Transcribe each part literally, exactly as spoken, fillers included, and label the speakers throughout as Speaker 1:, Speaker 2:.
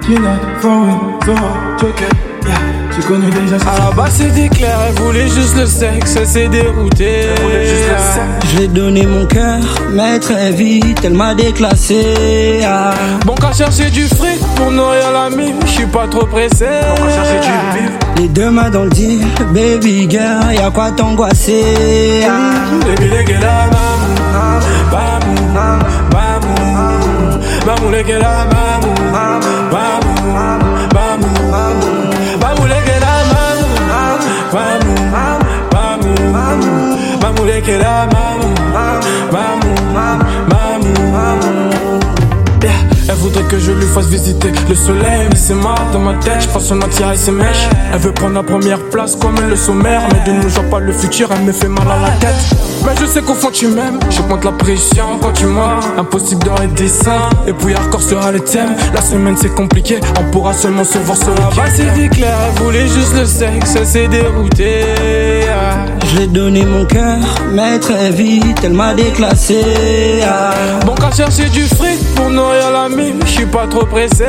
Speaker 1: Kina, Foreign, Zora, Joker, yeah. Tu connais déjà ça.
Speaker 2: À la base c'était clair, elle voulait juste le sexe, elle s'est déroutée.
Speaker 1: Elle voulait juste le sexe.
Speaker 3: Je lui ai donné mon cœur, mais très vite elle m'a déclassé. Ah.
Speaker 2: Bon qu'à chercher du fric pour nourrir l'ami, je suis pas trop pressé.
Speaker 1: On va chercher du bif.
Speaker 3: Les deux mains dans le deal, baby girl, y'a quoi t'angoisser? Ah.
Speaker 2: Baby leke la mamou, bamou, bamou, bamou leke la mamou, bamou, bamou, bamou leke la mamou, bamou, bamou, bamou leke la mamou, bamou, bamou. Elle voudrait que je lui fasse visiter le soleil, mais c'est marre dans ma tête, je passe son attire et ses mèches. Elle veut prendre la première place comme elle le sommaire, mais de nous genre pas le futur, elle me fait mal à la tête. Mais je sais qu'au fond tu m'aimes, je compte la pression quand tu m'as. Impossible d'en être dessin, et puis hardcore sera le thème. La semaine c'est compliqué, on pourra seulement se voir sur la base. C'était clair, elle voulait juste le sexe, elle s'est déroutée.
Speaker 3: Je lui ai donné mon cœur, mais très vite elle m'a déclassé. Ah.
Speaker 2: Bon qu'à chercher du fric pour nourrir l'ami, je suis pas trop pressé.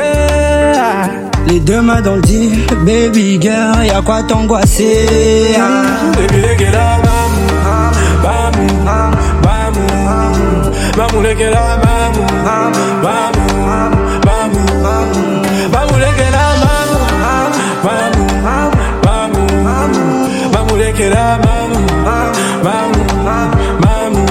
Speaker 3: Les deux mains dans le deal, baby girl, y'a quoi t'angoisser? Ah.
Speaker 2: Baby leke la mamou, bamou, bamou, bamou leke la mamou, bamou, bamou, bamou leke la mamou, bamou, bamou, bamou leke la mamou, bamou, bamou.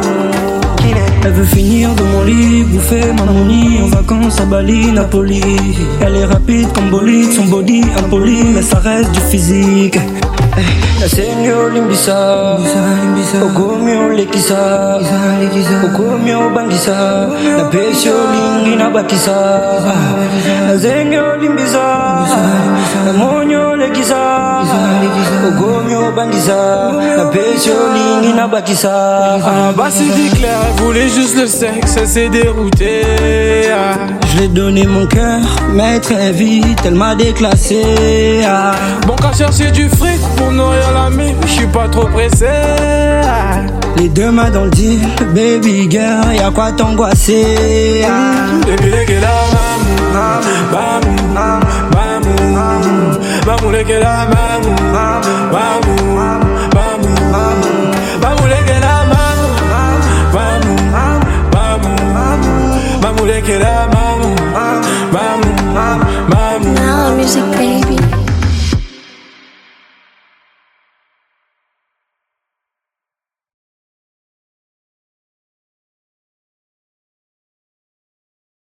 Speaker 3: Elle veut finir dans mon lit, bouffer ma money en vacances à Bali, Napoli. Elle est rapide comme bolide, son body impoli, mais ça reste du physique. La senyo limbisa, ogomio lekisa, ogomio bangisa, la pesio lingina bakisa. La senyo limbisa, la monyo lekisa, ogomio bangisa, la pesio lingina bakisa.
Speaker 2: Ah bah c'était clair, elle voulait juste le sexe, elle s'est déroutée.
Speaker 3: Je lui ai donné mon cœur, mais très vite elle m'a déclassé. Ah.
Speaker 2: Bon qu'à chercher du fric pour nourrir l'ami, je suis pas trop pressé.
Speaker 3: Les deux mains dans le deal, baby girl, y'a quoi t'angoisser? Ah.
Speaker 2: Baby leke la mamou, bamou, bamou, bamou leke la mamou, bamou, bamou, bamou leke la mamou, bamou, bamou, bamou leke la mamou.